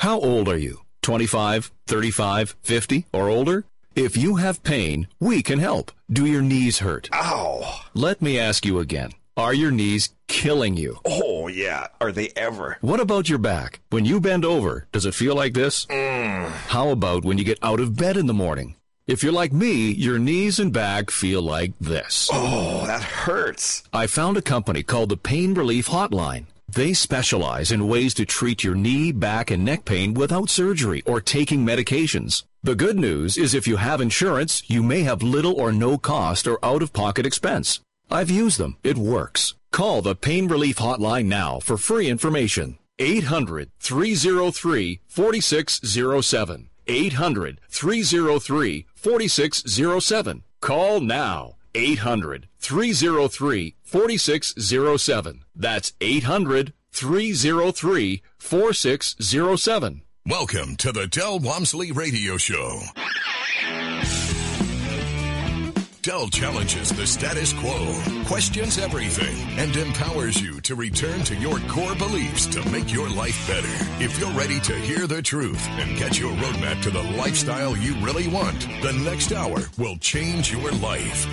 How old are you? 25, 35, 50, or older? If you have pain, we can help. Do your knees hurt? Ow! Let me ask you again. Are your knees killing you? Oh, yeah. Are they ever? What about your back? When you bend over, does it feel like this? How about when you get out of bed in the morning? If you're like me, your knees and back feel like this. Oh, that hurts. I found a company called the Pain Relief Hotline. They specialize in ways to treat your knee, back, and neck pain without surgery or taking medications. The good news is if you have insurance, you may have little or no cost or out-of-pocket expense. I've used them. It works. Call the Pain Relief Hotline now for free information. 800-303-4607. 800-303-4607. Call now. 800-303-4607. That's 800-303-4607. Welcome to the Del Walmsley Radio Show. Del challenges the status quo, questions everything, and empowers you to return to your core beliefs to make your life better. If you're ready to hear the truth and get your roadmap to the lifestyle you really want, the next hour will change your life.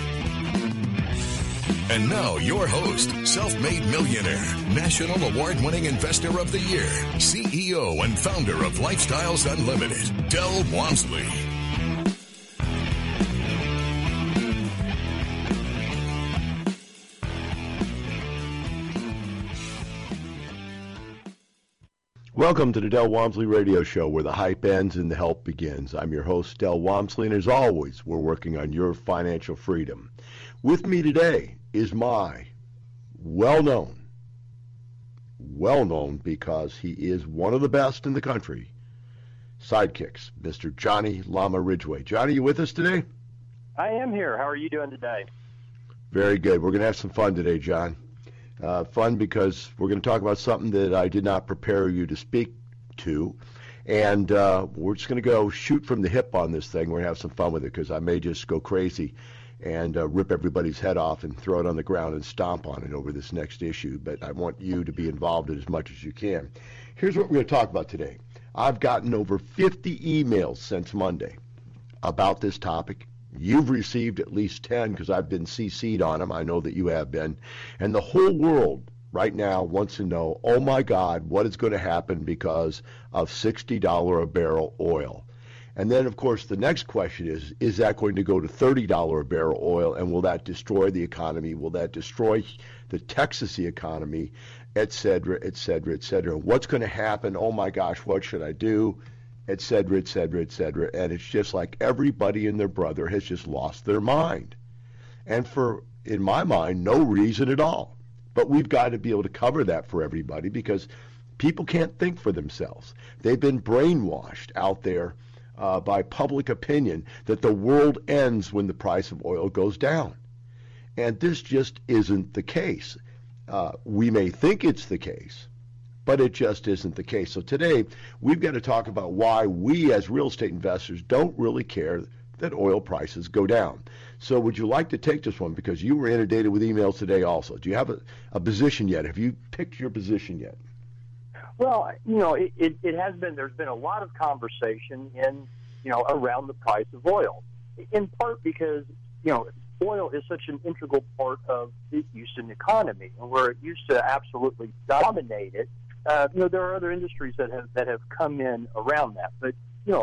And now, your host, self-made millionaire, national award-winning investor of the year, CEO and founder of Lifestyles Unlimited, Del Walmsley. Welcome to the Del Walmsley Radio Show, where the hype ends and the help begins. I'm your host, Del Walmsley, and as always, we're working on your financial freedom. With me today is my well-known because he is one of the best in the country, sidekicks, Mr. Johnny Llama Ridgway. Johnny, you with us today? I am here. How are you doing today? Very good. We're going to have some fun today, John. Fun because we're going to talk about something that I did not prepare you to speak to, and we're just going to go shoot from the hip on this thing. We're going to have some fun with it because I may just go crazy and rip everybody's head off and throw it on the ground and stomp on it over this next issue, but I want you to be involved in as much as you can. Here's what we're going to talk about today. I've gotten over 50 emails since Monday about this topic. You've received at least 10 because I've been CC'd on them. I know that you have been. And the whole world right now wants to know, oh my God, what is going to happen because of $60 a barrel oil? And then, of course, the next question is that going to go to $30 a barrel oil, and will that destroy the economy? Will that destroy the Texas economy, et cetera, et cetera, et cetera? What's going to happen? Oh, my gosh, what should I do? Et cetera, et cetera, et cetera. And it's just like everybody and their brother has just lost their mind. And for, in my mind, no reason at all. But we've got to be able to cover that for everybody because people can't think for themselves. They've been brainwashed out there by public opinion that the world ends when the price of oil goes down. And this just isn't the case. We may think it's the case, but it just isn't the case. So today, we've got to talk about why we as real estate investors don't really care that oil prices go down. So would you like to take this one? Because you were inundated with emails today also. Do you have a position yet? Have you picked your position yet? Well, it has been, there's been a lot of conversation around the price of oil, in part because, oil is such an integral part of the Houston economy, and where it used to absolutely dominate it. There are other industries that have come in around that, but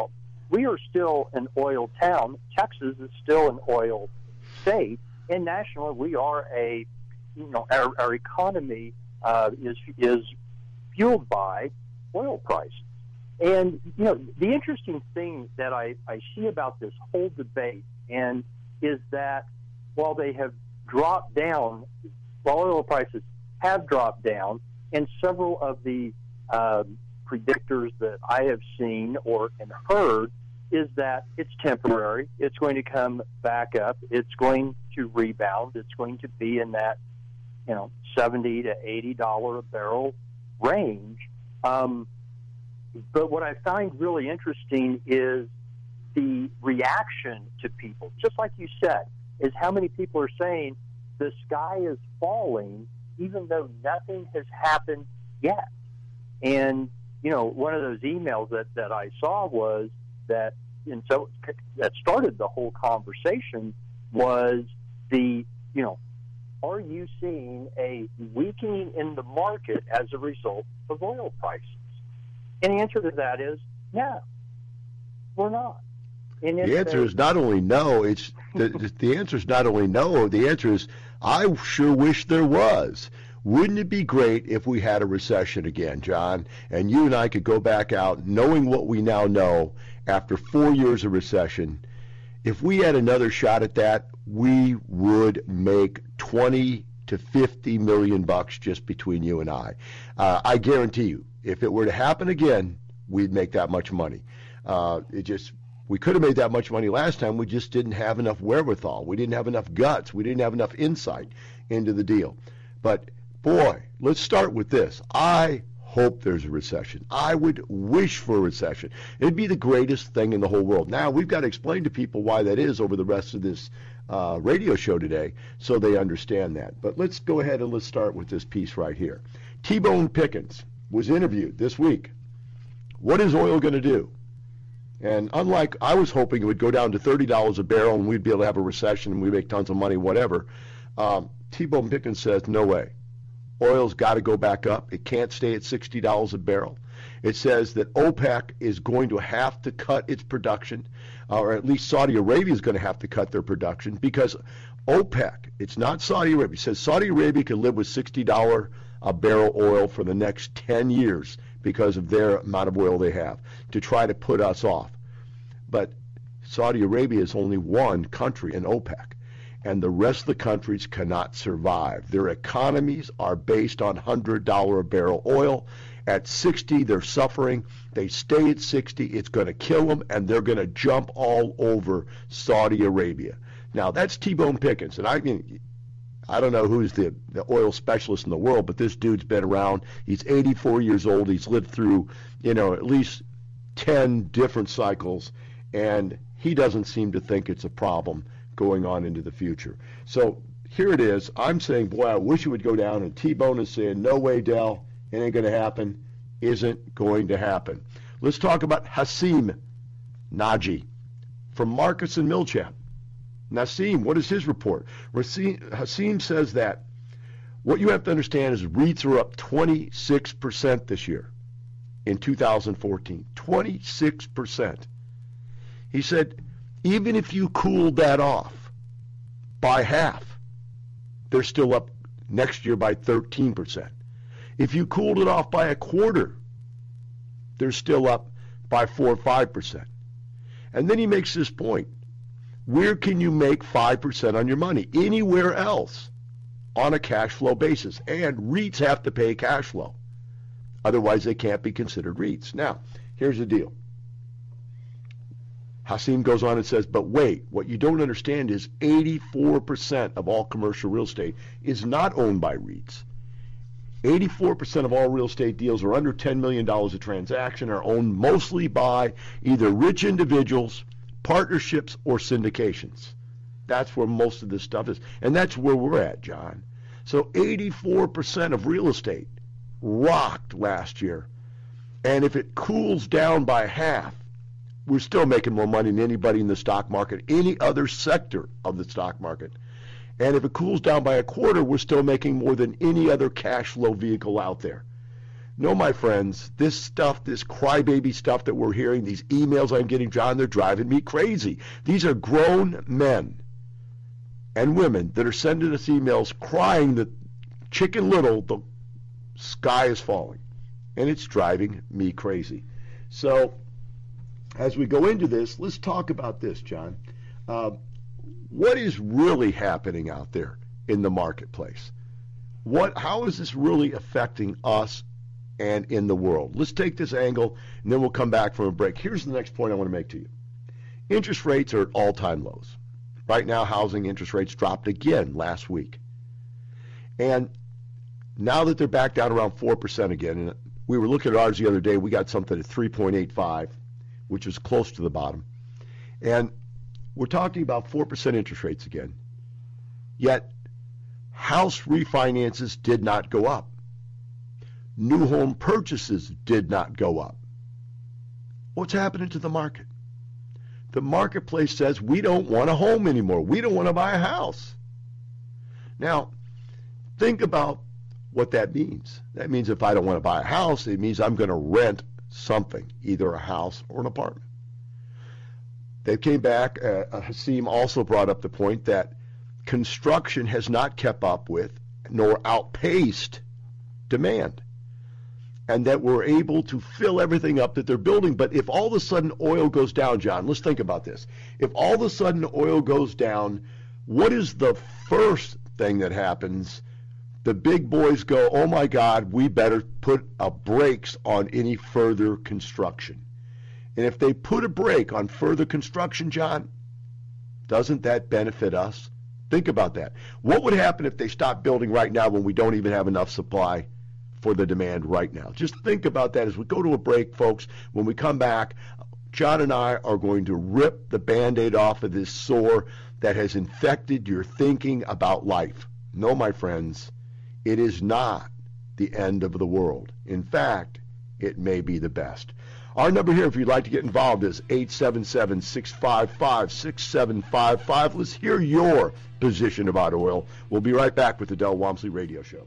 we are still an oil town. Texas is still an oil state, and nationally, we are our economy is fueled by oil prices. And the interesting thing that I see about this whole debate is that while they have dropped down, while oil prices have dropped down, and several of the predictors that I have seen and heard is that it's temporary, it's going to come back up, it's going to rebound, it's going to be in that $70 to $80 a barrel range. But what I find really interesting is the reaction to people, just like you said, is how many people are saying the sky is falling even though nothing has happened yet. And, one of those emails that I saw was that, and so that started the whole conversation was are you seeing a weakening in the market as a result of oil prices? And the answer to that is no, we're not. And the answer is not only no, it's the answer is not only no, the answer is I sure wish there was. Wouldn't it be great if we had a recession again, John, and you and I could go back out knowing what we now know after 4 years of recession? If we had another shot at that, we would make 20 to 50 million bucks just between you and I. I guarantee you, if it were to happen again, we'd make that much money. We could have made that much money last time. We just didn't have enough wherewithal. We didn't have enough guts. We didn't have enough insight into the deal. But boy, let's start with this. I hope there's a recession. I would wish for a recession. It'd be the greatest thing in the whole world. Now, we've got to explain to people why that is over the rest of this radio show today so they understand that. But let's go ahead and let's start with this piece right here. T-Bone Pickens was interviewed this week. What is oil going to do? And unlike I was hoping it would go down to $30 a barrel and we'd be able to have a recession and we make tons of money, whatever, T-Bone Pickens says, no way. Oil's got to go back up. It can't stay at $60 a barrel. It says that OPEC is going to have to cut its production, or at least Saudi Arabia is going to have to cut their production because OPEC, it's not Saudi Arabia, it says Saudi Arabia can live with $60 a barrel oil for the next 10 years because of their amount of oil they have to try to put us off. But Saudi Arabia is only one country in OPEC, and the rest of the countries cannot survive. Their economies are based on $100 a barrel oil. At 60, they're suffering. They stay at 60, it's going to kill them, and they're going to jump all over Saudi Arabia. Now, that's T-Bone Pickens, and I don't know who's the oil specialist in the world, but this dude's been around. He's 84 years old. He's lived through, at least 10 different cycles, and he doesn't seem to think it's a problem going on into the future. So here it is. I'm saying, boy, I wish it would go down, and T-Bone is saying, no way, Del, it ain't going to happen. Isn't going to happen. Let's talk about Hasim Naji from Marcus and Millichap. Nassim, what is his report? Hasim says that what you have to understand is REITs are up 26% this year in 2014. 26%. He said, even if you cooled that off by half, they're still up next year by 13%. If you cooled it off by a quarter, they're still up by 4 or 5%. And then he makes this point. Where can you make 5% on your money? Anywhere else on a cash flow basis. And REITs have to pay cash flow. Otherwise, they can't be considered REITs. Now, here's the deal. Hasim goes on and says, but wait, what you don't understand is 84% of all commercial real estate is not owned by REITs. 84% of all real estate deals are under $10 million a transaction, are owned mostly by either rich individuals, partnerships, or syndications. That's where most of this stuff is. And that's where we're at, John. So 84% of real estate rocked last year. And if it cools down by half, we're still making more money than anybody in the stock market, any other sector of the stock market. And if it cools down by a quarter, we're still making more than any other cash flow vehicle out there. No, my friends, this stuff, this crybaby stuff that we're hearing, these emails I'm getting, John, they're driving me crazy. These are grown men and women that are sending us emails crying that Chicken Little, the sky is falling. And it's driving me crazy. So as we go into this, let's talk about this, John. What is really happening out there in the marketplace? How is this really affecting us and in the world? Let's take this angle, and then we'll come back from a break. Here's the next point I want to make to you. Interest rates are at all-time lows. Right now, housing interest rates dropped again last week. And now that they're back down around 4% again, and we were looking at ours the other day, we got something at 3.85, which is close to the bottom. And we're talking about 4% interest rates again. Yet, house refinances did not go up. New home purchases did not go up. What's happening to the market? The marketplace says we don't want a home anymore. We don't want to buy a house. Now, think about what that means. That means if I don't want to buy a house, it means I'm going to rent something, either a house or an apartment. They came back. Hasim also brought up the point that construction has not kept up with nor outpaced demand, and that we're able to fill everything up that they're building. But if all of a sudden oil goes down, John, let's think about this. If all of a sudden oil goes down, what is the first thing that happens? The big boys go, oh my God, we better put brakes on any further construction. And if they put a brake on further construction, John, doesn't that benefit us? Think about that. What would happen if they stopped building right now when we don't even have enough supply for the demand right now? Just think about that as we go to a break, folks. When we come back, John and I are going to rip the Band-Aid off of this sore that has infected your thinking about life. No, my friends, it is not the end of the world. In fact, it may be the best. Our number here, if you'd like to get involved, is 877-655-6755. Let's hear your position about oil. We'll be right back with the Del Walmsley Radio Show.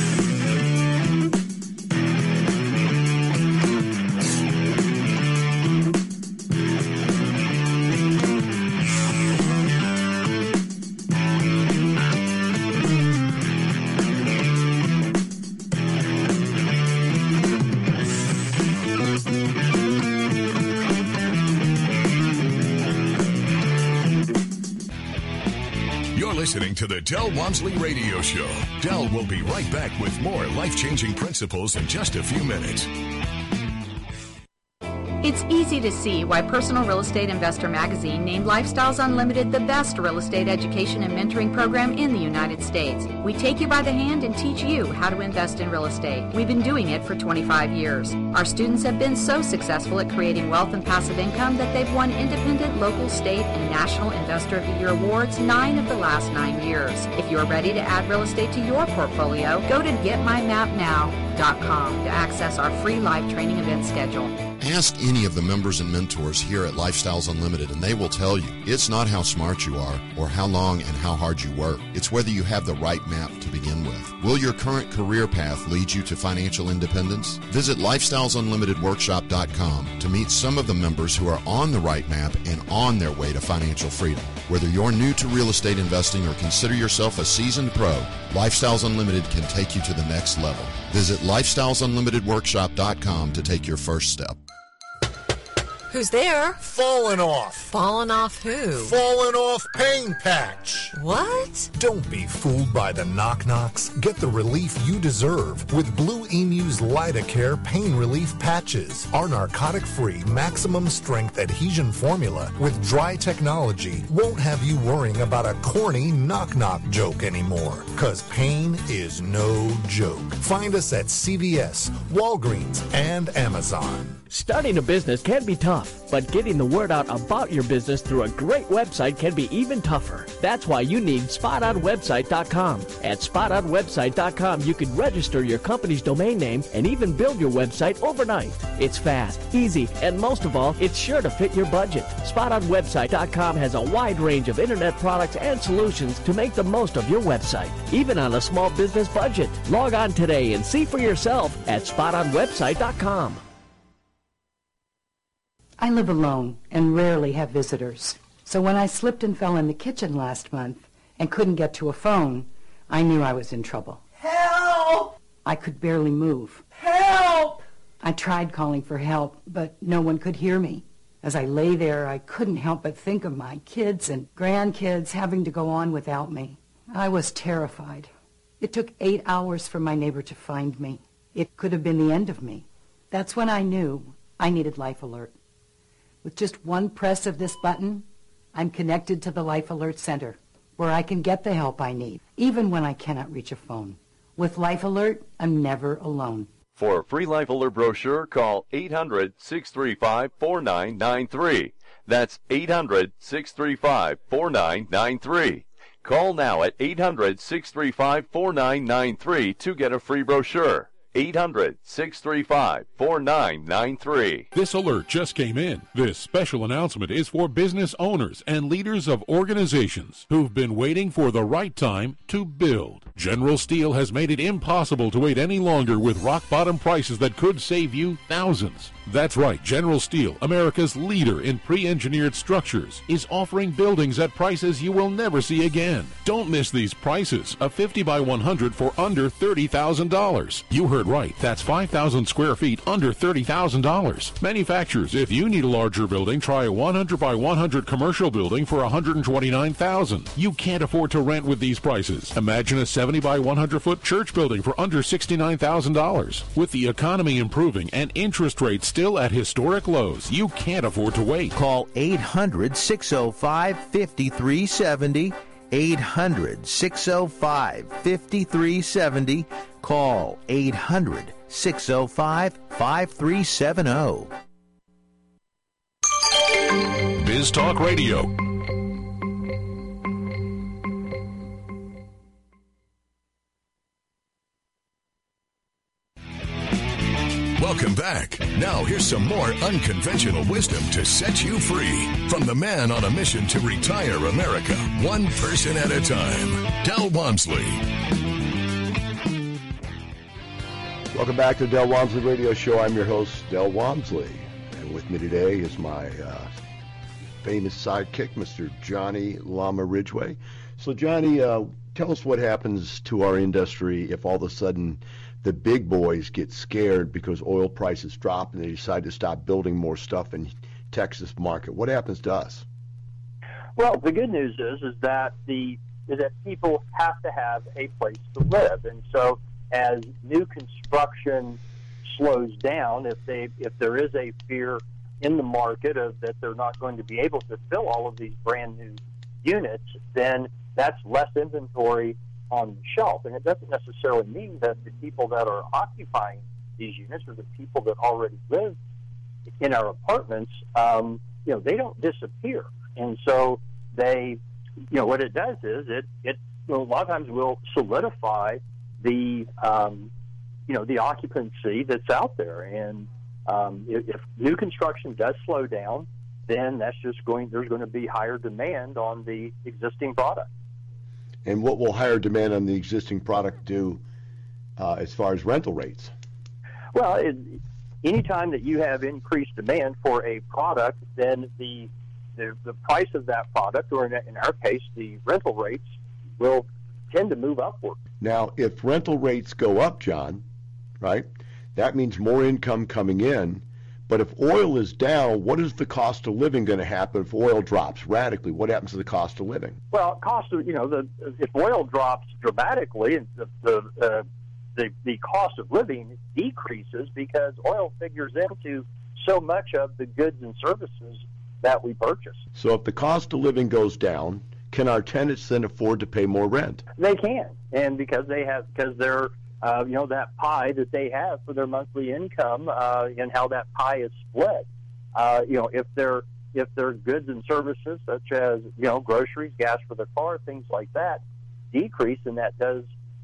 Listening to the Del Walmsley Radio Show. Del will be right back with more life-changing principles in just a few minutes. It's easy to see why Personal Real Estate Investor Magazine named Lifestyles Unlimited the best real estate education and mentoring program in the United States. We take you by the hand and teach you how to invest in real estate. We've been doing it for 25 years. Our students have been so successful at creating wealth and passive income that they've won independent, local, state, and national Investor of the Year awards 9 of the last 9 years. If you're ready to add real estate to your portfolio, go to GetMyMapNow.com to access our free live training event schedule. Ask any of the members and mentors here at Lifestyles Unlimited, and they will tell you it's not how smart you are or how long and how hard you work. It's whether you have the right map to begin with. Will your current career path lead you to financial independence? Visit LifestylesUnlimitedWorkshop.com to meet some of the members who are on the right map and on their way to financial freedom. Whether you're new to real estate investing or consider yourself a seasoned pro, Lifestyles Unlimited can take you to the next level. Visit LifestylesUnlimitedWorkshop.com to take your first step. Who's there? Falling off. Falling off who? Falling off pain patch. What? Don't be fooled by the knock-knocks. Get the relief you deserve with Blue Emu's Lidocare pain relief patches. Our narcotic-free, maximum-strength adhesion formula with dry technology won't have you worrying about a corny knock-knock joke anymore. 'Cause pain is no joke. Find us at CVS, Walgreens, and Amazon. Starting a business can be tough, but getting the word out about your business through a great website can be even tougher. That's why you need SpotOnWebsite.com. At SpotOnWebsite.com, you can register your company's domain name and even build your website overnight. It's fast, easy, and most of all, it's sure to fit your budget. SpotOnWebsite.com has a wide range of internet products and solutions to make the most of your website, even on a small business budget. Log on today and see for yourself at SpotOnWebsite.com. I live alone and rarely have visitors. So when I slipped and fell in the kitchen last month and couldn't get to a phone, I knew I was in trouble. Help! I could barely move. Help! I tried calling for help, but no one could hear me. As I lay there, I couldn't help but think of my kids and grandkids having to go on without me. I was terrified. It took 8 hours for my neighbor to find me. It could have been the end of me. That's when I knew I needed Life Alert. With just one press of this button, I'm connected to the Life Alert Center, where I can get the help I need, even when I cannot reach a phone. With Life Alert, I'm never alone. For a free Life Alert brochure, call 800-635-4993. That's 800-635-4993. Call now at 800-635-4993 to get a free brochure. 800-635-4993. This alert just came in. This special announcement is for business owners and leaders of organizations who've been waiting for the right time to build. General Steel has made it impossible to wait any longer with rock-bottom prices that could save you thousands. That's right, General Steel, America's leader in pre-engineered structures, is offering buildings at prices you will never see again. Don't miss these prices. A 50 by 100 for under $30,000. You heard right. That's 5,000 square feet under $30,000. Manufacturers, if you need a larger building, try a 100 by 100 commercial building for $129,000. You can't afford to rent with these prices. Imagine a 70 by 100 foot church building for under $69,000. With the economy improving and interest rates still at historic lows, you can't afford to wait. Call 800-605-5370. 800-605-5370. Call 800-605-5370. Biz Talk Radio. Welcome back. Now here's some more unconventional wisdom to set you free from the man on a mission to retire America, one person at a time, Del Walmsley. Welcome back to the Del Walmsley Radio Show. I'm your host, Del Walmsley. And with me today is my famous sidekick, Mr. Johnny Lama Ridgway. So, Johnny, tell us what happens to our industry if all of a sudden the big boys get scared because oil prices drop and they decide to stop building more stuff in Texas market. What happens to us? Well, the good news is that people have to have a place to live, and so as new construction slows down, if there is a fear in the market of that they're not going to be able to fill all of these brand new units, then that's less inventory on the shelf. And it doesn't necessarily mean that the people that are occupying these units or the people that already live in our apartments, they don't disappear. And so they, what it does is it a lot of times will solidify the, the occupancy that's out there. And if new construction does slow down, then there's going to be higher demand on the existing product. And what will higher demand on the existing product do as far as rental rates? Well, anytime that you have increased demand for a product, then the price of that product, or in our case, the rental rates, will tend to move upward. Now, if rental rates go up, John, right, that means more income coming in. But if oil is down, what is the cost of living going to happen if oil drops radically? What happens to the cost of living? Well, if oil drops dramatically, the cost of living decreases because oil figures into so much of the goods and services that we purchase. So if the cost of living goes down, can our tenants then afford to pay more rent? They can, and because they're that pie that they have for their monthly income and how that pie is split. If they're goods and services such as groceries, gas for the car, things like that decrease, and that does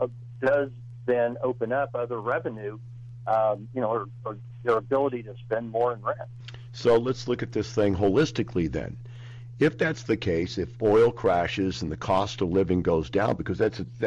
then open up other revenue, or their ability to spend more in rent. So let's look at this thing holistically then. If that's the case, if oil crashes and the cost of living goes down, because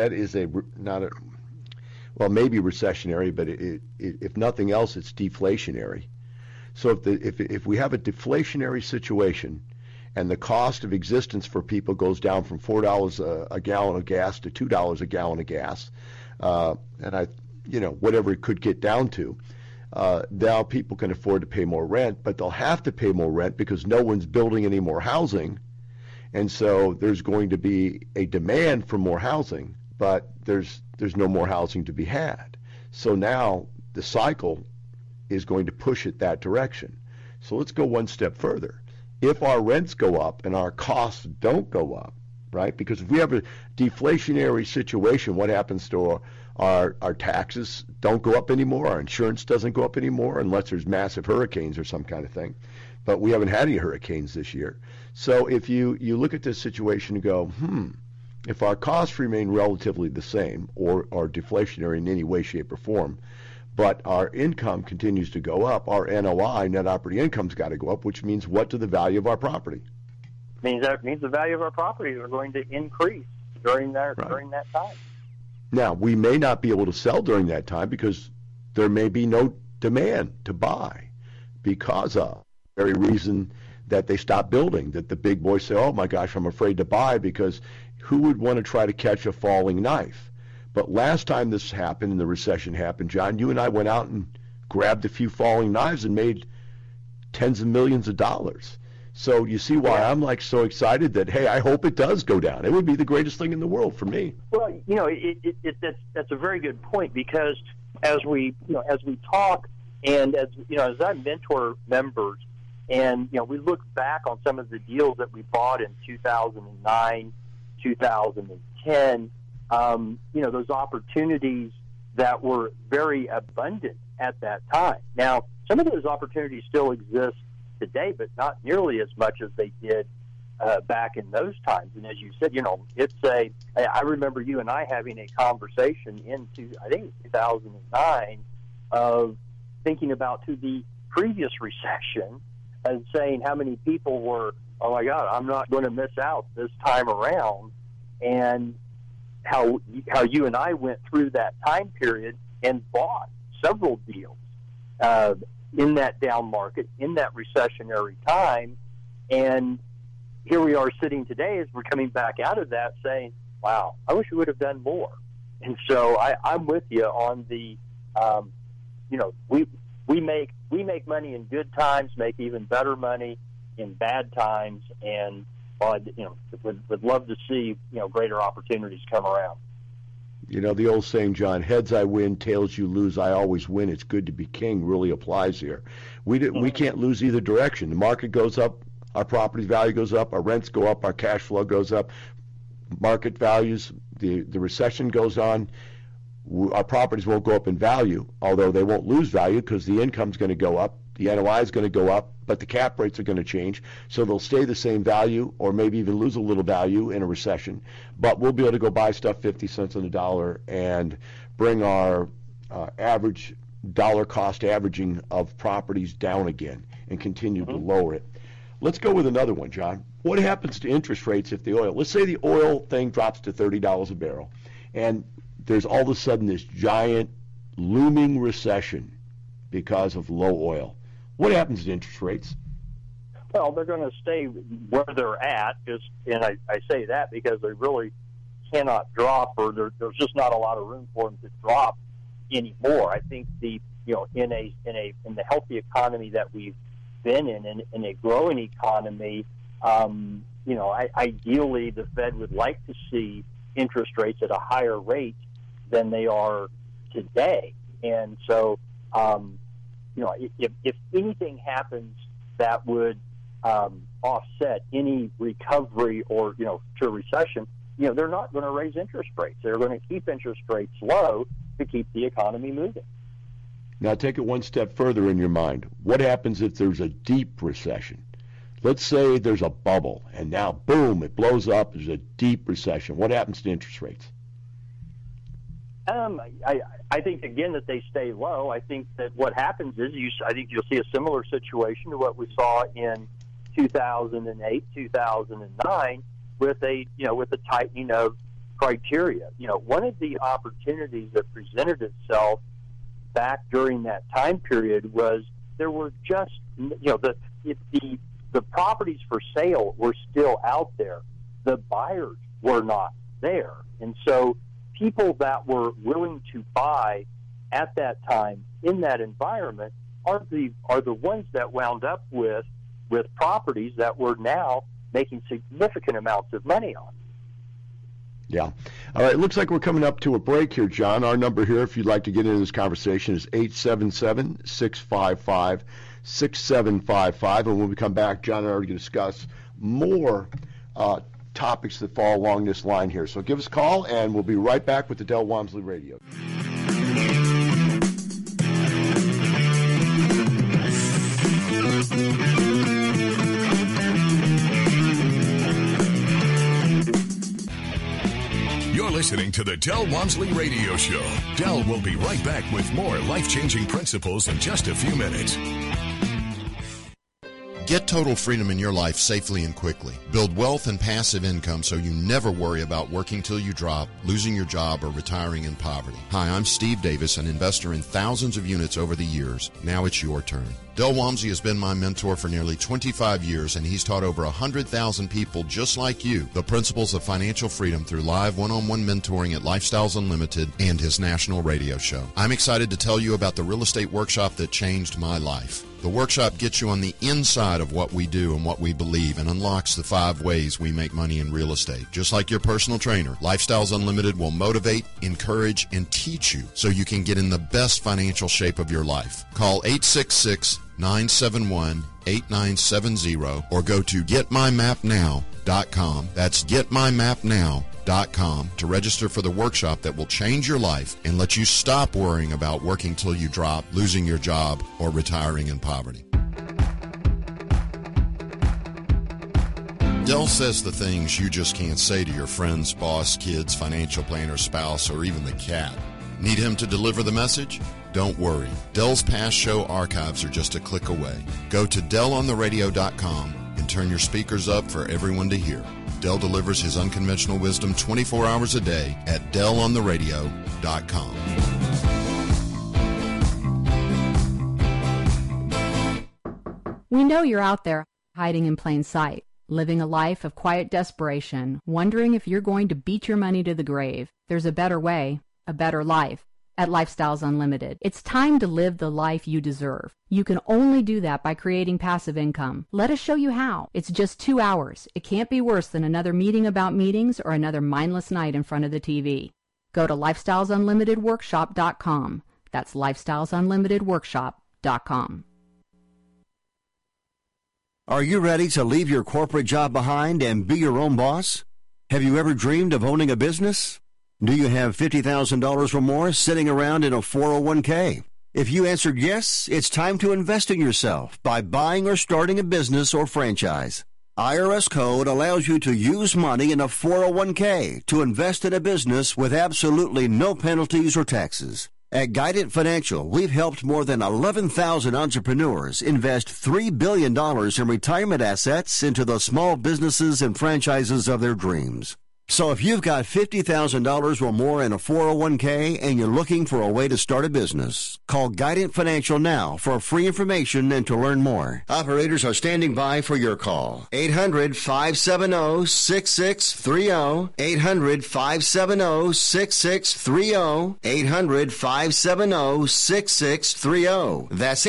maybe recessionary, but if nothing else, it's deflationary. So if we have a deflationary situation and the cost of existence for people goes down from $4 a gallon of gas to $2 a gallon of gas, whatever it could get down to, now people can afford to pay more rent, but they'll have to pay more rent because no one's building any more housing, and so there's going to be a demand for more housing, but there's no more housing to be had. So now the cycle is going to push it that direction. So let's go one step further. If our rents go up and our costs don't go up, right? Because if we have a deflationary situation, what happens to our taxes don't go up anymore, our insurance doesn't go up anymore unless there's massive hurricanes or some kind of thing. But we haven't had any hurricanes this year. So if you look at this situation and go, if our costs remain relatively the same or are deflationary in any way, shape, or form, but our income continues to go up. Our NOI, net operating income's got to go up, which means what to the value of our property? Means the value of our properties are going to increase during that time. Now, we may not be able to sell during that time because there may be no demand to buy because of the very reason that they stop building, that the big boys say, oh my gosh, I'm afraid to buy, because who would want to try to catch a falling knife? But last time this happened and the recession happened, John, you and I went out and grabbed a few falling knives and made tens of millions of dollars. So you see why I'm like so excited that, hey, I hope it does go down. It would be the greatest thing in the world for me. Well, that's a very good point, because as we talk and as I mentor members, and we look back on some of the deals that we bought in 2009, 2010, those opportunities that were very abundant at that time. Now, some of those opportunities still exist today, but not nearly as much as they did back in those times. And as you said, I remember you and I having a conversation I think it was 2009, of thinking about to the previous recession and saying how many people were, oh my God, I'm not going to miss out this time around, and how you and I went through that time period and bought several deals in that down market, in that recessionary time. And here we are sitting today as we're coming back out of that saying, wow, I wish we would have done more. And so I'm with you on the, we make money in good times, make even better money in bad times, and would love to see greater opportunities come around. The old saying, John, heads I win, tails you lose, I always win. It's good to be king really applies here. We can't lose either direction. The market goes up, our property value goes up, our rents go up, our cash flow goes up, market values, the recession goes on. Our properties won't go up in value, although they won't lose value because the income's going to go up, the NOI is going to go up, but the cap rates are going to change, so they'll stay the same value or maybe even lose a little value in a recession. But we'll be able to go buy stuff 50 cents on the dollar and bring our average dollar cost averaging of properties down again and continue to lower it. Let's go with another one, John. What happens to interest rates if the oil, let's say the oil thing drops to $30 a barrel, and there's all of a sudden this giant looming recession because of low oil. What happens to interest rates? Well, they're going to stay where they're at, and I say that because they really cannot drop, or there's just not a lot of room for them to drop anymore. I think in the healthy economy that we've been in a growing economy, ideally the Fed would like to see interest rates at a higher rate than they are today. And so, if anything happens that would offset any recovery or, to a recession, they're not going to raise interest rates. They're going to keep interest rates low to keep the economy moving. Now take it one step further in your mind. What happens if there's a deep recession? Let's say there's a bubble, and now, boom, it blows up. There's a deep recession. What happens to interest rates? I think, again, that they stay low. I think that what happens is I think you'll see a similar situation to what we saw in 2008, 2009 with a tightening of criteria. One of the opportunities that presented itself back during that time period was there were just, the properties for sale were still out there. The buyers were not there. And so people that were willing to buy at that time in that environment are the ones that wound up with properties that we're now making significant amounts of money on. Yeah. All right. It looks like we're coming up to a break here, John. Our number here, if you'd like to get into this conversation, is 877-655-6755. And when we come back, John and I are going to discuss more topics that fall along this line here. So give us a call, and we'll be right back with the Del Walmsley Radio. You're listening to the Del Walmsley Radio Show. Del will be right back with more life-changing principles in just a few minutes. Get total freedom in your life safely and quickly. Build wealth and passive income so you never worry about working till you drop, losing your job, or retiring in poverty. Hi, I'm Steve Davis, an investor in thousands of units over the years. Now it's your turn. Del Walmsley has been my mentor for nearly 25 years, and he's taught over 100,000 people just like you the principles of financial freedom through live one-on-one mentoring at Lifestyles Unlimited and his national radio show. I'm excited to tell you about the real estate workshop that changed my life. The workshop gets you on the inside of what we do and what we believe and unlocks the 5 ways we make money in real estate. Just like your personal trainer, Lifestyles Unlimited will motivate, encourage, and teach you so you can get in the best financial shape of your life. Call 866-971-8970 or go to getmymapnow.com. That's getmymapnow.com to register for the workshop that will change your life and let you stop worrying about working till you drop, losing your job, or retiring in poverty. Del says the things you just can't say to your friends, boss, kids, financial planner, spouse, or even the cat. Need him to deliver the message? Don't worry. Del's past show archives are just a click away. Go to DelOnTheRadio.com and turn your speakers up for everyone to hear. Del delivers his unconventional wisdom 24 hours a day at DelOnTheRadio.com. We know you're out there hiding in plain sight, living a life of quiet desperation, wondering if you're going to beat your money to the grave. There's a better way, a better life. At Lifestyles Unlimited. It's time to live the life you deserve. You can only do that by creating passive income. Let us show you how. It's just 2 hours. It can't be worse than another meeting about meetings or another mindless night in front of the TV. Go to lifestylesunlimitedworkshop.com. That's lifestylesunlimitedworkshop.com. Are you ready to leave your corporate job behind and be your own boss? Have you ever dreamed of owning a business? Do you have $50,000 or more sitting around in a 401k? If you answered yes, it's time to invest in yourself by buying or starting a business or franchise. IRS code allows you to use money in a 401k to invest in a business with absolutely no penalties or taxes. At Guidant Financial, we've helped more than 11,000 entrepreneurs invest $3 billion in retirement assets into the small businesses and franchises of their dreams. So if you've got $50,000 or more in a 401k and you're looking for a way to start a business, call Guidant Financial now for free information and to learn more. Operators are standing by for your call. 800-570-6630. 800-570-6630. 800-570-6630. That's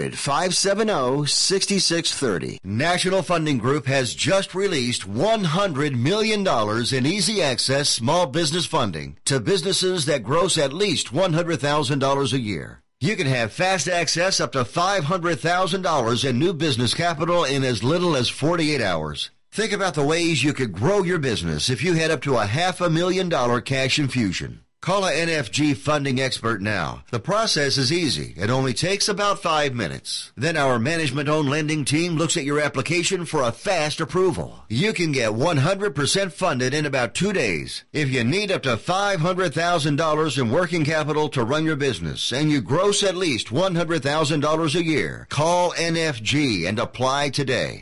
800-570-6630. National Funding Group has just released $100 million in easy access small business funding to businesses that gross at least $100,000 a year. You can have fast access up to $500,000 in new business capital in as little as 48 hours. Think about the ways you could grow your business if you had up to a $500,000 cash infusion. Call a NFG funding expert now. The process is easy. It only takes about 5 minutes. Then our management-owned lending team looks at your application for a fast approval. You can get 100% funded in about 2 days. If you need up to $500,000 in working capital to run your business and you gross at least $100,000 a year, call NFG and apply today.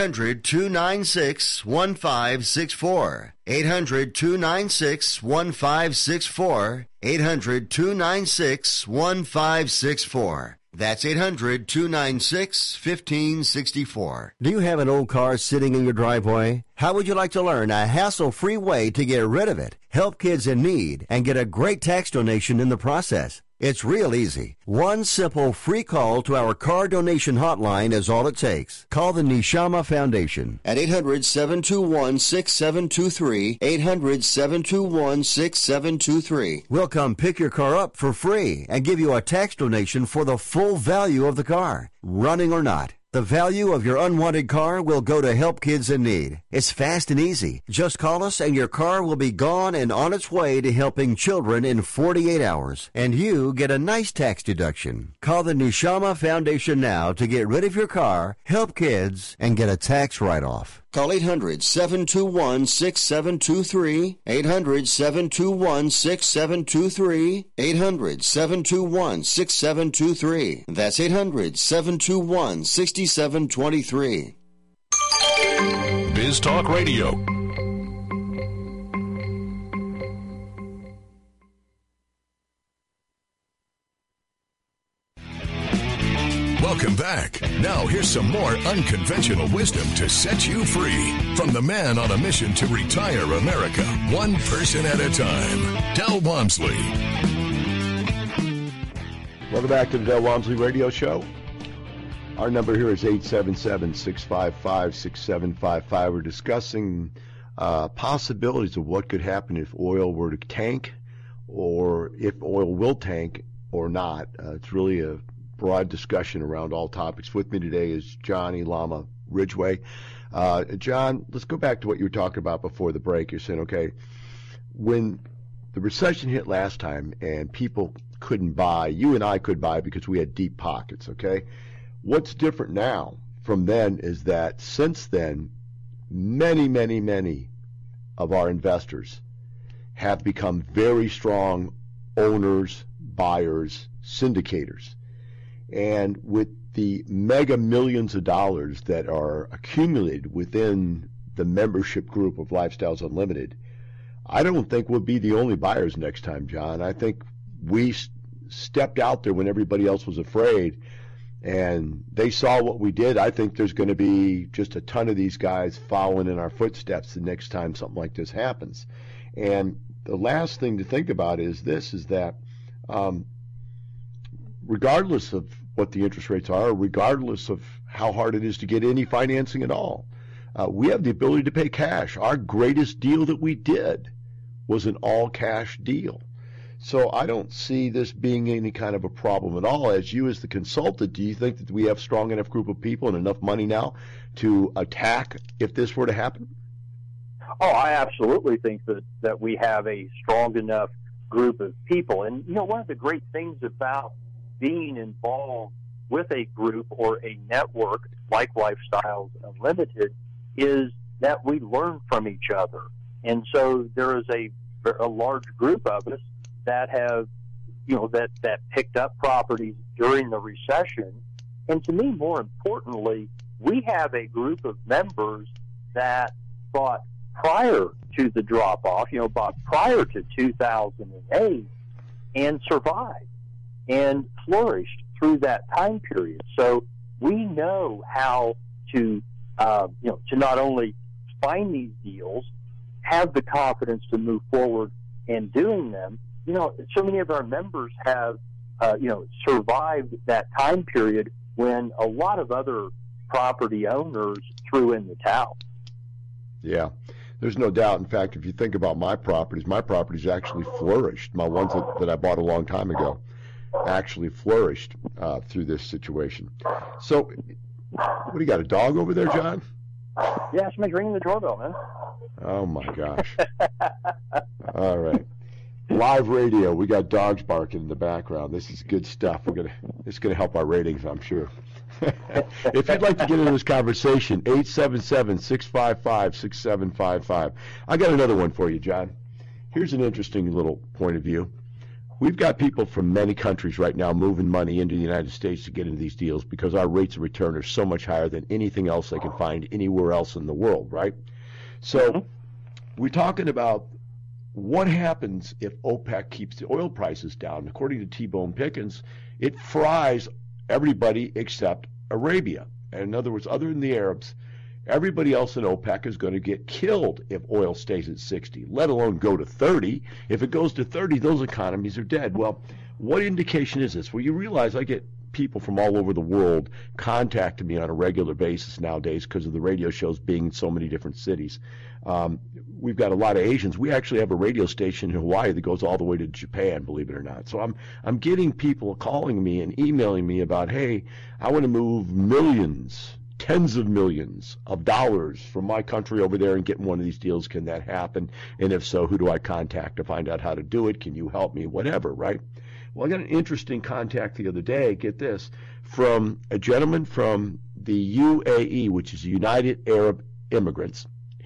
800-296-1564. 800-296-1564. 800-296-1564. That's 800-296-1564. Do you have an old car sitting in your driveway? How would you like to learn a hassle-free way to get rid of it, help kids in need, and get a great tax donation in the process? It's real easy. One simple free call to our car donation hotline is all it takes. Call the Neshama Foundation at 800-721-6723, 800-721-6723. We'll come pick your car up for free and give you a tax donation for the full value of the car, running or not. The value of your unwanted car will go to help kids in need. It's fast and easy. Just call us and your car will be gone and on its way to helping children in 48 hours. And you get a nice tax deduction. Call the Neshama Foundation now to get rid of your car, help kids, and get a tax write-off. Call 800-721-6723, 800-721-6723, 800-721-6723. That's 800-721-6723. Biz Talk Radio. Welcome back. Now here's some more unconventional wisdom to set you free from the man on a mission to retire America, one person at a time, Del Walmsley. Welcome back to the Del Walmsley Radio Show. Our number here is 877-655-6755. We're discussing possibilities of what could happen if oil were to tank, or if oil will tank or not. It's really a broad discussion around all topics. With me today is Johnny Lama Ridgway. John, let's go back to what you were talking about before the break. You're saying, okay, when the recession hit last time and people couldn't buy, you and I could buy because we had deep pockets, okay? What's different now from then is that since then, many of our investors have become very strong owners, buyers, syndicators. And with the mega millions of dollars that are accumulated within the membership group of Lifestyles Unlimited, I don't think we'll be the only buyers next time, John. I think we stepped out there when everybody else was afraid, and they saw what we did. I think there's going to be just a ton of these guys following in our footsteps the next time something like this happens. And the last thing to think about is this, is that regardless of what the interest rates are, regardless of how hard it is to get any financing at all, we have the ability to pay cash. Our greatest deal that we did was an all-cash deal. So I don't see this being any kind of a problem at all. As you as the consultant, do you think that we have a strong enough group of people and enough money now to attack if this were to happen? Oh, I absolutely think that we have a strong enough group of people. And, you know, one of the great things about being involved with a group or a network like Lifestyles Unlimited is that we learn from each other. And so there is a large group of us that have, you know, that picked up properties during the recession. And to me, more importantly, we have a group of members that bought prior to the drop-off, you know, bought prior to 2008 and survived and flourished through that time period. So we know how to, to not only find these deals, have the confidence to move forward in doing them. You know, so many of our members have, survived that time period when a lot of other property owners threw in the towel. Yeah, there's no doubt. In fact, if you think about my properties actually flourished. My ones that I bought a long time ago actually flourished through this situation. So, what do you got, a dog over there, John? Yeah, somebody's ringing the doorbell, man. Oh, my gosh. All right. Live radio. We got dogs barking in the background. This is good stuff. It's gonna help our ratings, I'm sure. If you'd like to get into this conversation, 877-655-6755. I got another one for you, John. Here's an interesting little point of view. We've got people from many countries right now moving money into the United States to get into these deals because our rates of return are so much higher than anything else they can find anywhere else in the world, right? So we're talking about what happens if OPEC keeps the oil prices down. According to T-Bone Pickens, it fries everybody except Arabia. And in other words, other than the Arabs, everybody else in OPEC is going to get killed if oil stays at 60, let alone go to 30. If it goes to 30, those economies are dead. Well, what indication is this? Well, you realize I get people from all over the world contacting me on a regular basis nowadays because of the radio shows being in so many different cities. We've got a lot of Asians. We actually have a radio station in Hawaii that goes all the way to Japan, believe it or not. So I'm getting people calling me and emailing me about, hey, I want to move millions, tens of millions of dollars from my country over there and get in one of these deals. Can that happen? And if so, who do I contact to find out how to do it? Can you help me? Whatever, right? Well, I got an interesting contact the other day, get this, from a gentleman from the UAE, which is the United Arab immigrants.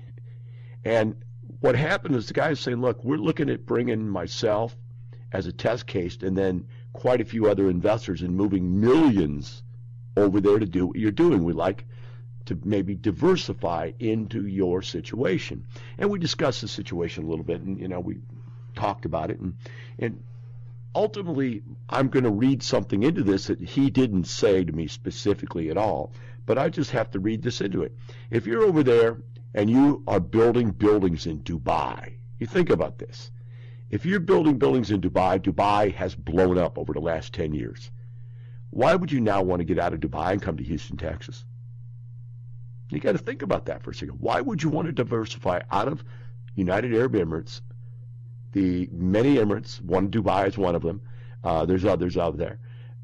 And what happened is the guy is saying, look, we're looking at bringing myself as a test case and then quite a few other investors and moving millions over there to do what you're doing. We like to maybe diversify into your situation. And we discussed the situation a little bit, and, we talked about it. And ultimately, I'm going to read something into this that he didn't say to me specifically at all, but I just have to read this into it. If you're over there and you are building buildings in Dubai, you think about this. If you're building buildings in Dubai, Dubai has blown up over the last 10 years. Why would you now want to get out of Dubai and come to Houston, Texas? You got to think about that for a second. Why would you want to diversify out of United Arab Emirates, the many Emirates, Dubai is one of them. There's others out there.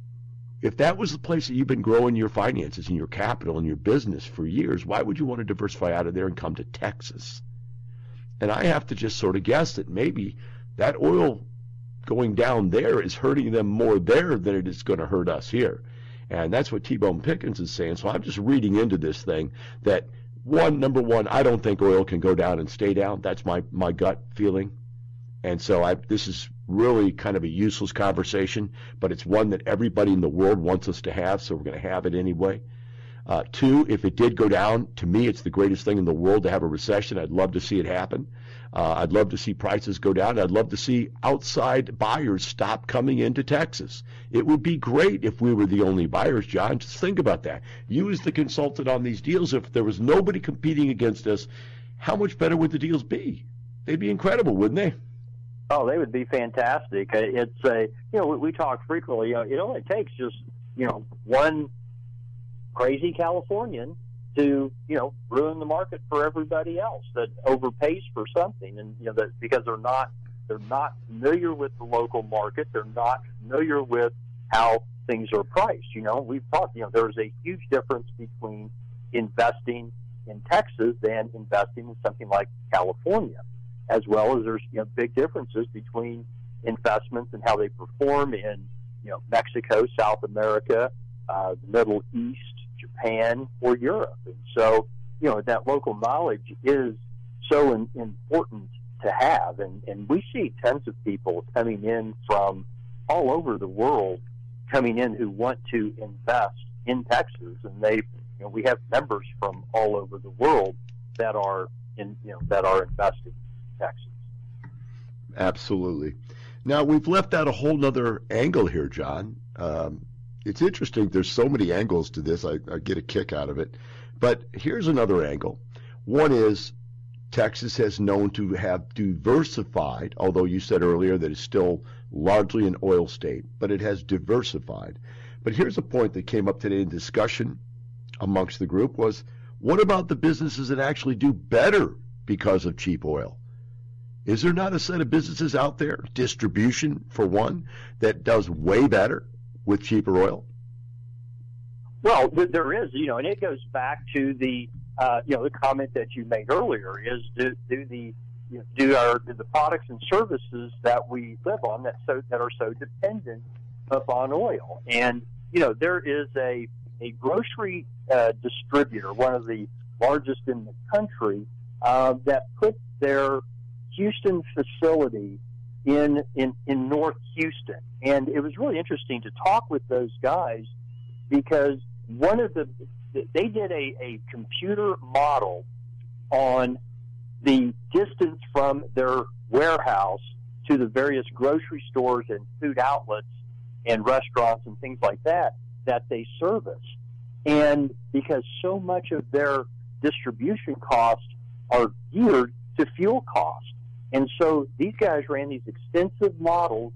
If that was the place that you've been growing your finances and your capital and your business for years, why would you want to diversify out of there and come to Texas? And I have to just sort of guess that maybe that oil going down there is hurting them more there than it is going to hurt us here. And that's what T-Bone Pickens is saying. So I'm just reading into this thing that, number one, I don't think oil can go down and stay down. That's my gut feeling. And so this is really kind of a useless conversation, but it's one that everybody in the world wants us to have, so we're going to have it anyway. Two, if it did go down, to me it's the greatest thing in the world to have a recession. I'd love to see it happen. I'd love to see prices go down. I'd love to see outside buyers stop coming into Texas. It would be great if we were the only buyers, John. Just think about that. You as the consultant on these deals, if there was nobody competing against us, how much better would the deals be? They'd be incredible, wouldn't they? Oh, they would be fantastic. It's we talk frequently. It only takes just, one crazy Californian to, ruin the market for everybody else that overpays for something. And, because they're not familiar with the local market. They're not familiar with how things are priced. We've talked, there's a huge difference between investing in Texas than investing in something like California, as well as there's, big differences between investments and how they perform in, Mexico, South America, the Middle East, Japan, or Europe. And so, that local knowledge is so important to have. And we see tons of people coming in from all over the world coming in who want to invest in Texas. And we have members from all over the world that are investing in Texas. Absolutely. Now, we've left out a whole nother angle here, John. It's interesting. There's so many angles to this. I get a kick out of it. But here's another angle. One is Texas has known to have diversified, although you said earlier that it's still largely an oil state, but it has diversified. But here's a point that came up today in discussion amongst the group was, what about the businesses that actually do better because of cheap oil? Is there not a set of businesses out there, distribution for one, that does way better with cheaper oil? Well, there is, and it goes back to the comment that you made earlier is do the products and services that we live on that are so dependent upon oil. And, there is a grocery distributor, one of the largest in the country, that put their Houston facility in North Houston. And it was really interesting to talk with those guys because they did a computer model on the distance from their warehouse to the various grocery stores and food outlets and restaurants and things like that they service. And because so much of their distribution costs are geared to fuel costs. And so these guys ran these extensive models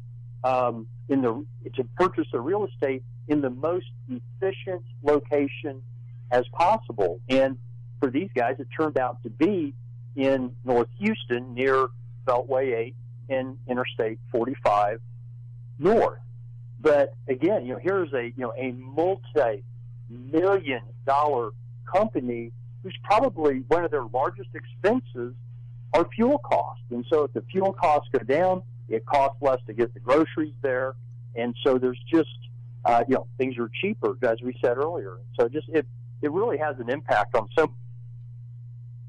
to purchase the real estate in the most efficient location as possible. And for these guys, it turned out to be in North Houston near Beltway 8 and Interstate 45 North. But again, here's a multi-million-dollar company who's probably one of their largest expenses are fuel costs. And so if the fuel costs go down, it costs less to get the groceries there. And so there's just, things are cheaper, as we said earlier. So just it really has an impact on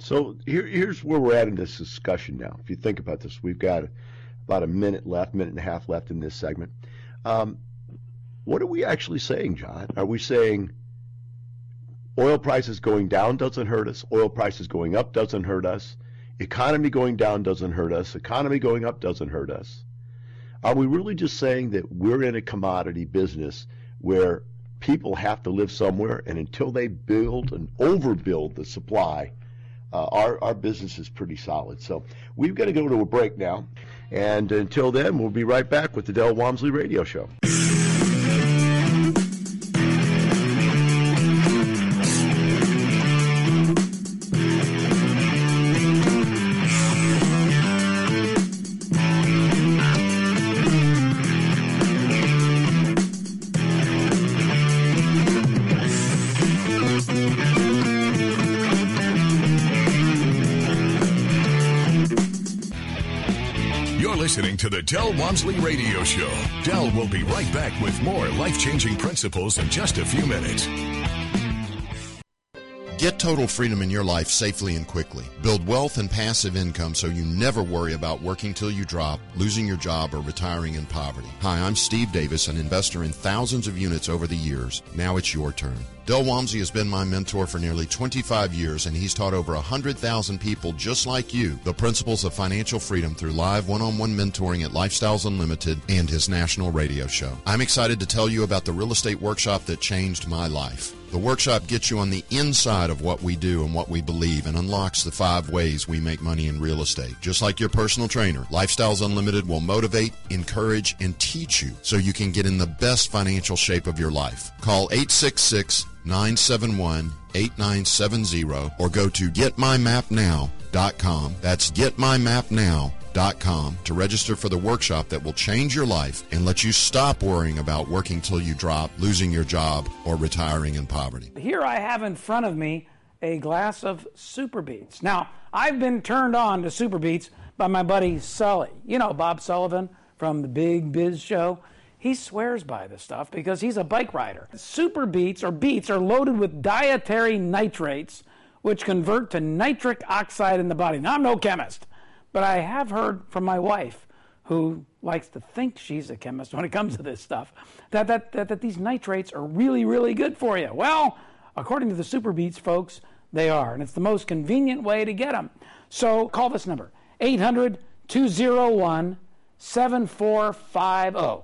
So here's where we're at in this discussion now. If you think about this, we've got about a minute and a half left in this segment. What are we actually saying, John? Are we saying oil prices going down doesn't hurt us? Oil prices going up doesn't hurt us? Economy going down doesn't hurt us? Economy going up doesn't hurt us? Are we really just saying that we're in a commodity business where people have to live somewhere, and until they build and overbuild the supply, our business is pretty solid? So we've got to go to a break now. And until then, we'll be right back with the Del Walmsley Radio Show. Listening to the Del Walmsley Radio Show. Del will be right back with more life-changing principles in just a few minutes. Get total freedom in your life safely and quickly. Build wealth and passive income so you never worry about working till you drop, losing your job, or retiring in poverty. Hi, I'm Steve Davis, an investor in thousands of units over the years. Now it's your turn. Del Walmsley has been my mentor for nearly 25 years, and he's taught over 100,000 people just like you the principles of financial freedom through live one-on-one mentoring at Lifestyles Unlimited and his national radio show. I'm excited to tell you about the real estate workshop that changed my life. The workshop gets you on the inside of what we do and what we believe and unlocks the 5 ways we make money in real estate. Just like your personal trainer, Lifestyles Unlimited will motivate, encourage, and teach you so you can get in the best financial shape of your life. Call 866-971-8970 or go to getmymapnow.com. That's getmymapnow.com to register for the workshop that will change your life and let you stop worrying about working till you drop, losing your job, or retiring in poverty. Here I have in front of me a glass of Super Beets. Now, I've been turned on to Super Beets by my buddy Sully. You know Bob Sullivan from the Big Biz Show. He swears by this stuff because he's a bike rider. Super Beets or beets are loaded with dietary nitrates, which convert to nitric oxide in the body. Now, I'm no chemist, but I have heard from my wife, who likes to think she's a chemist when it comes to this stuff, that these nitrates are really, really good for you. Well, according to the Super Beets folks, they are, and it's the most convenient way to get them. So call this number, 800-201-7450,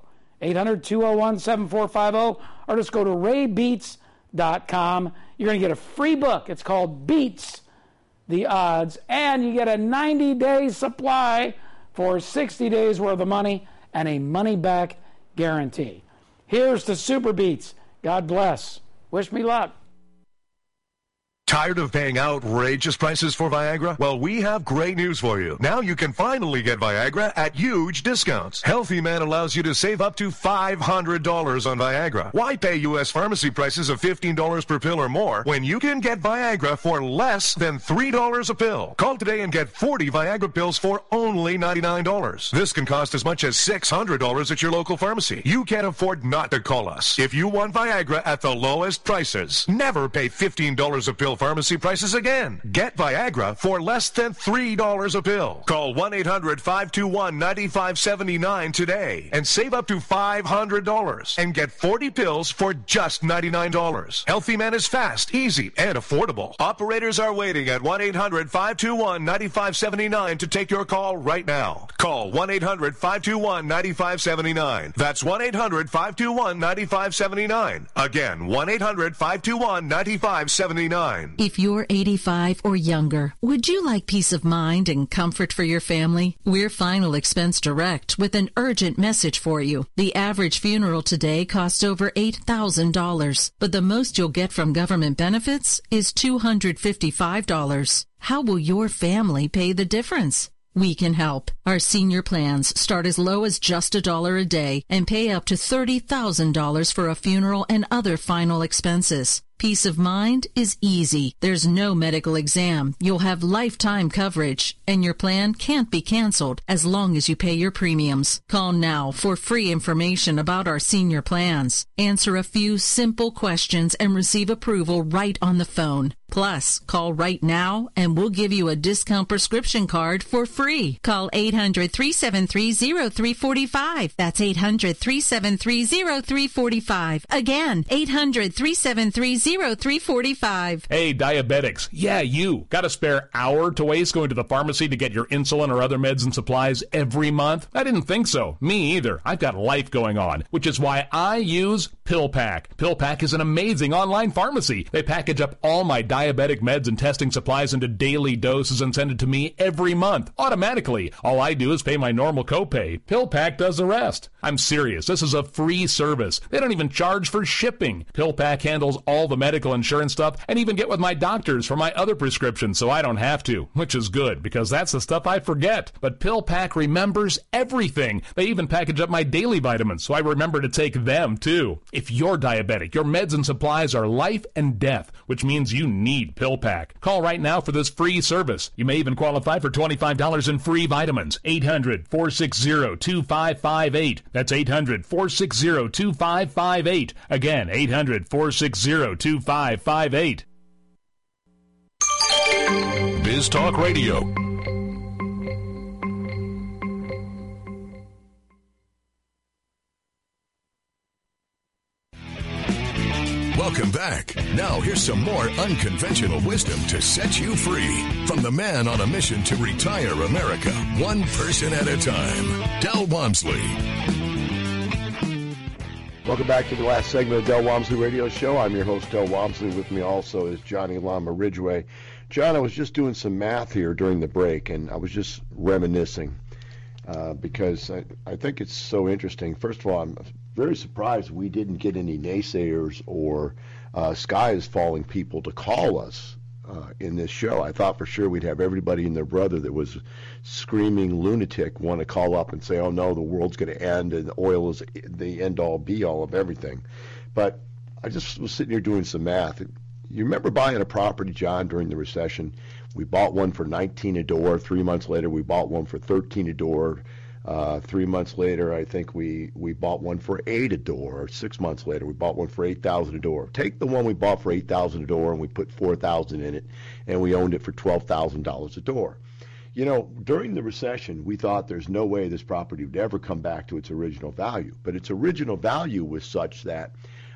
800-201-7450, or just go to raybeets.com. You're going to get a free book. It's called Beets, the Odds, and you get a 90-day supply for 60 days worth of money and a money-back guarantee. Here's to Super Beets. God bless. Wish me luck. Tired of paying outrageous prices for Viagra? Well, we have great news for you. Now you can finally get Viagra at huge discounts. Healthy Man allows you to save up to $500 on Viagra. Why pay U.S. pharmacy prices of $15 per pill or more when you can get Viagra for less than $3 a pill? Call today and get 40 Viagra pills for only $99. This can cost as much as $600 at your local pharmacy. You can't afford not to call us. If you want Viagra at the lowest prices, never pay $15 a pill pharmacy prices again. Get Viagra for less than $3 a pill. Call 1-800-521-9579 today and save up to $500 and get 40 pills for just $99. Healthy Man is fast, easy, and affordable. Operators are waiting at 1-800-521-9579 to take your call right now. Call 1-800-521-9579. That's 1-800-521-9579. Again, 1-800-521-9579. If you're 85 or younger, would you like peace of mind and comfort for your family? We're Final Expense Direct with an urgent message for you. The average funeral today costs over $8,000, but the most you'll get from government benefits is $255. How will your family pay the difference? We can help. Our senior plans start as low as just $1 a day and pay up to $30,000 for a funeral and other final expenses. Peace of mind is easy. There's no medical exam. You'll have lifetime coverage, and your plan can't be canceled as long as you pay your premiums. Call now for free information about our senior plans. Answer a few simple questions and receive approval right on the phone. Plus, call right now and we'll give you a discount prescription card for free. Call 800-373-0345. That's 800-373-0345. Again, 800-373-0345. Hey, diabetics. Yeah, you. Got a spare hour to waste going to the pharmacy to get your insulin or other meds and supplies every month? I didn't think so. Me either. I've got life going on, which is why I use PillPack. PillPack is an amazing online pharmacy. They package up all my diabetic meds and testing supplies into daily doses and send it to me every month, automatically. All I do is pay my normal copay. PillPack does the rest. I'm serious. This is a free service. They don't even charge for shipping. PillPack handles all the medical insurance stuff and even get with my doctors for my other prescriptions so I don't have to, which is good because that's the stuff I forget. But PillPack remembers everything. They even package up my daily vitamins so I remember to take them too. If you're diabetic, your meds and supplies are life and death, which means you need PillPack. Call right now for this free service. You may even qualify for $25 in free vitamins. 800-460-2558. That's 800-460-2558. Again, 800-460-2558. Biz Talk Radio. Welcome back. Now here's some more unconventional wisdom to set you free from the man on a mission to retire America, one person at a time, Del Walmsley. Welcome back to the last segment of Del Walmsley Radio Show. I'm your host, Del Walmsley. With me also is Johnny Lama Ridgway. John, I was just doing some math here during the break, and I was just reminiscing because I think it's so interesting. First of all, I'm very surprised we didn't get any naysayers or sky is falling people to call us in this show. I thought for sure we'd have everybody and their brother that was screaming lunatic want to call up and say, oh no, the world's going to end and oil is the end-all be-all of everything. But I just was sitting here doing some math. You remember buying a property, John, during the recession? We bought one for $19 a door. 3 months later, we bought one for $13 a door. 3 months later, I think we bought one for $8 a door. 6 months later, we bought one for $8,000 a door. Take the one we bought for $8,000 a door and we put $4,000 in it, and we owned it for $12,000 a door. You know, during the recession, we thought there's no way this property would ever come back to its original value. But its original value was such that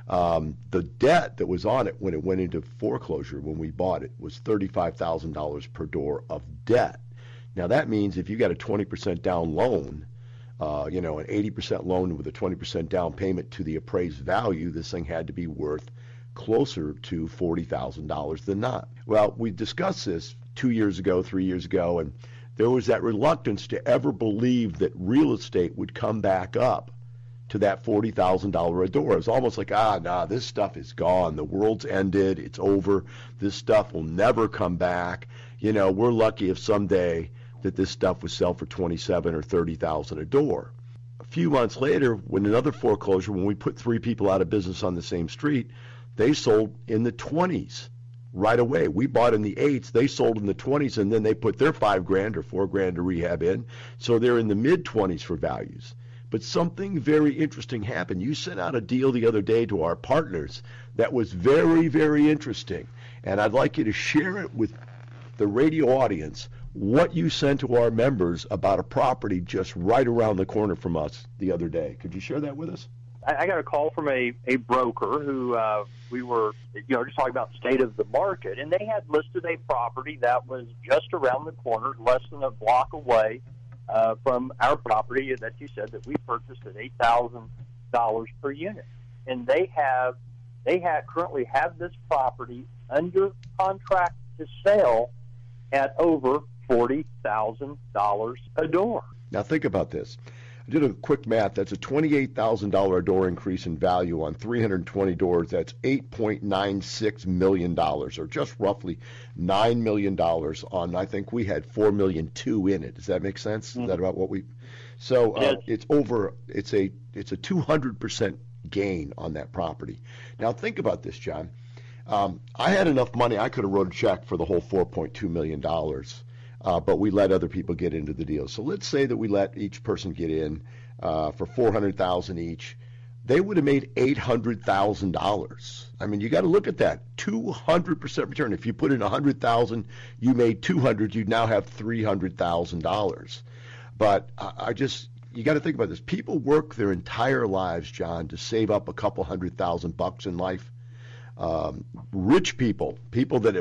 the debt that was on it when it went into foreclosure when we bought it was $35,000 per door of debt. Now, that means if you got a 20% down loan, an 80% loan with a 20% down payment to the appraised value, this thing had to be worth closer to $40,000 than not. Well, we discussed this 2 years ago, 3 years ago, and there was that reluctance to ever believe that real estate would come back up to that $40,000 a door. It was almost like, this stuff is gone. The world's ended. It's over. This stuff will never come back. You know, we're lucky if someday that this stuff would sell for $27,000 or $30,000 a door. A few months later, when another foreclosure, when we put 3 people out of business on the same street, they sold in the 20s right away. We bought in the 8s, they sold in the 20s, and then they put their $5,000 or $4,000 to rehab in, so they're in the mid-20s for values. But something very interesting happened. You sent out a deal the other day to our partners that was very, very interesting, and I'd like you to share it with the radio audience, what you sent to our members about a property just right around the corner from us the other day. Could you share that with us? I got a call from a broker who we were, just talking about the state of the market, and they had listed a property that was just around the corner, less than a block away from our property that you said that we purchased at $8,000 per unit. And they currently have this property under contract to sell at over $40,000 a door. Now think about this. I did a quick math. That's a $28,000 a door increase in value on 320 doors. That's $8.96 million, or just roughly $9 million on, I think we had $4.2 million in it. Does that make sense? Mm-hmm. Is that about what we? So it's a 200% gain on that property. Now think about this, John. I had enough money. I could have wrote a check for the whole $4.2 million. But we let other people get into the deal. So let's say that we let each person get in for $400,000 each. they would have made $800,000. I mean, you got to look at that. 200% return. If you put in 100,000, you made 200, you'd now have $300,000. But you got to think about this. People work their entire lives, John, to save up a couple $100,000 in life. Rich people that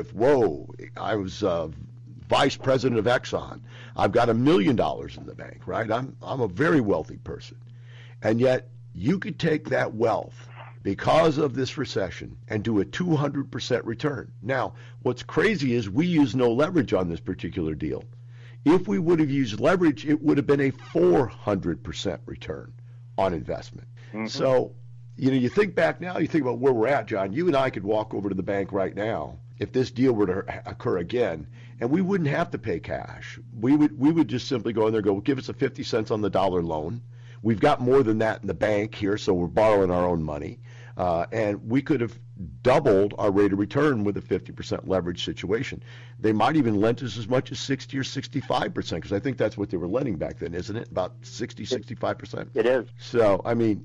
I was vice president of Exxon. I've got $1 million in the bank, right? I'm a very wealthy person. And yet you could take that wealth because of this recession and do a 200% return. Now, what's crazy is we use no leverage on this particular deal. If we would have used leverage, it would have been a 400% return on investment. Mm-hmm. So, you think back now, you think about where we're at, John. You and I could walk over to the bank right now if this deal were to occur again, and we wouldn't have to pay cash. We would just simply go in there and go, well, give us a 50 cents on the dollar loan. We've got more than that in the bank here, so we're borrowing our own money. And we could have doubled our rate of return with a 50% leverage situation. They might even lend us as much as 60 or 65%, because I think that's what they were lending back then, isn't it? About 60, 65%? It is. So, I mean,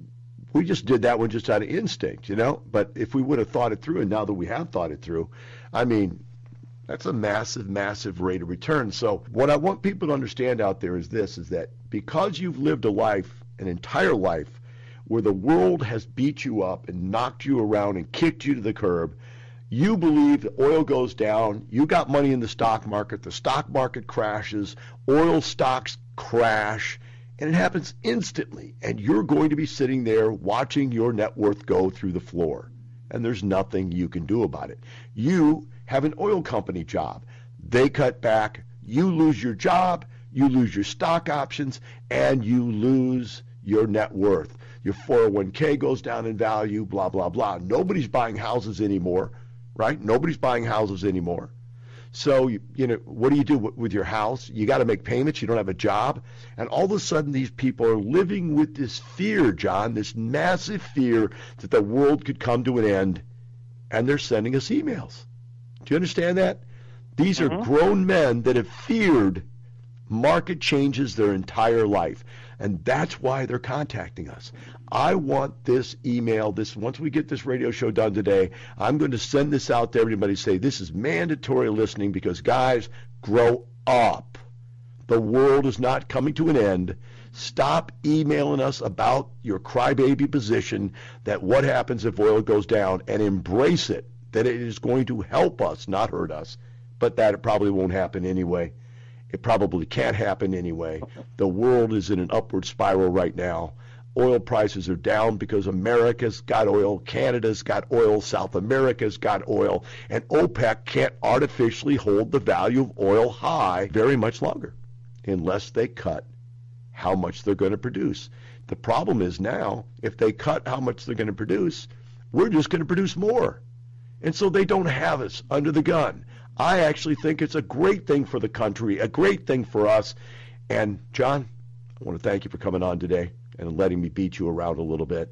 we just did that one just out of instinct, But if we would have thought it through, and now that we have thought it through, I mean, that's a massive, massive rate of return. So what I want people to understand out there is this, is that because you've lived a life, an entire life, where the world has beat you up and knocked you around and kicked you to the curb, you believe that oil goes down, you got money in the stock market crashes, oil stocks crash, and it happens instantly, and you're going to be sitting there watching your net worth go through the floor, and there's nothing you can do about it. You have an oil company job. They cut back, you lose your job, you lose your stock options, and you lose your net worth. Your 401k goes down in value, blah, blah, blah. Nobody's buying houses anymore, right? Nobody's buying houses anymore. So, what do you do with your house? You got to make payments. You don't have a job. And all of a sudden, these people are living with this fear, John, this massive fear that the world could come to an end, and they're sending us emails. Do you understand that? These are grown men that have feared market changes their entire life. And that's why they're contacting us. I want this email, once we get this radio show done today, I'm going to send this out to everybody, say this is mandatory listening, because guys, grow up. The world is not coming to an end. Stop emailing us about your crybaby position that what happens if oil goes down, and embrace it, that it is going to help us, not hurt us, but that it probably won't happen anyway. It probably can't happen anyway. The world is in an upward spiral right now. Oil prices are down because America's got oil, Canada's got oil, South America's got oil, and OPEC can't artificially hold the value of oil high very much longer unless they cut how much they're going to produce. The problem is now, if they cut how much they're going to produce, we're just going to produce more. And so they don't have us under the gun. I actually think it's a great thing for the country, a great thing for us. And, John, I want to thank you for coming on today and letting me beat you around a little bit.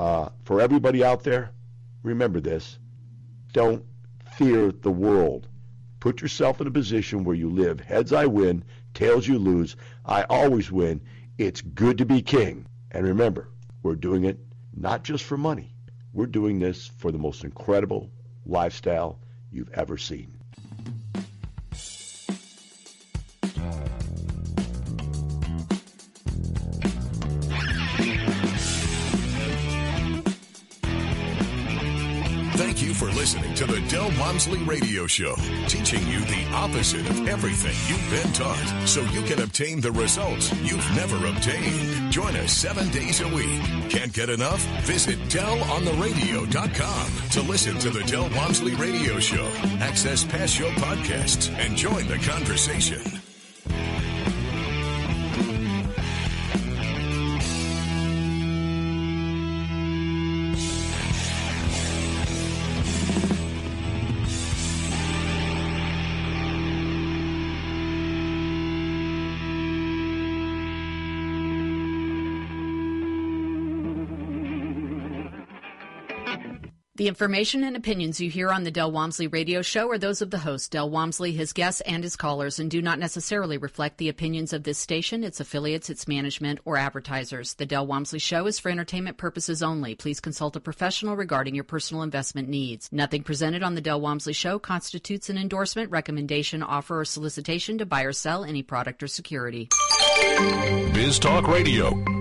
For everybody out there, remember this. Don't fear the world. Put yourself in a position where you live. Heads I win, tails you lose. I always win. It's good to be king. And remember, we're doing it not just for money. We're doing this for the most incredible lifestyle you've ever seen. Thank you for listening to the Del Walmsley Radio Show, teaching you the opposite of everything you've been taught, so you can obtain the results you've never obtained. Join us 7 days a week. Can't get enough? Visit DelOnTheRadio.com to listen to the Del Walmsley Radio Show, access past show podcasts, and join the conversation. The information and opinions you hear on the Del Walmsley Radio Show are those of the host, Del Walmsley, his guests, and his callers, and do not necessarily reflect the opinions of this station, its affiliates, its management, or advertisers. The Del Walmsley Show is for entertainment purposes only. Please consult a professional regarding your personal investment needs. Nothing presented on the Del Walmsley Show constitutes an endorsement, recommendation, offer, or solicitation to buy or sell any product or security. Biz Talk Radio.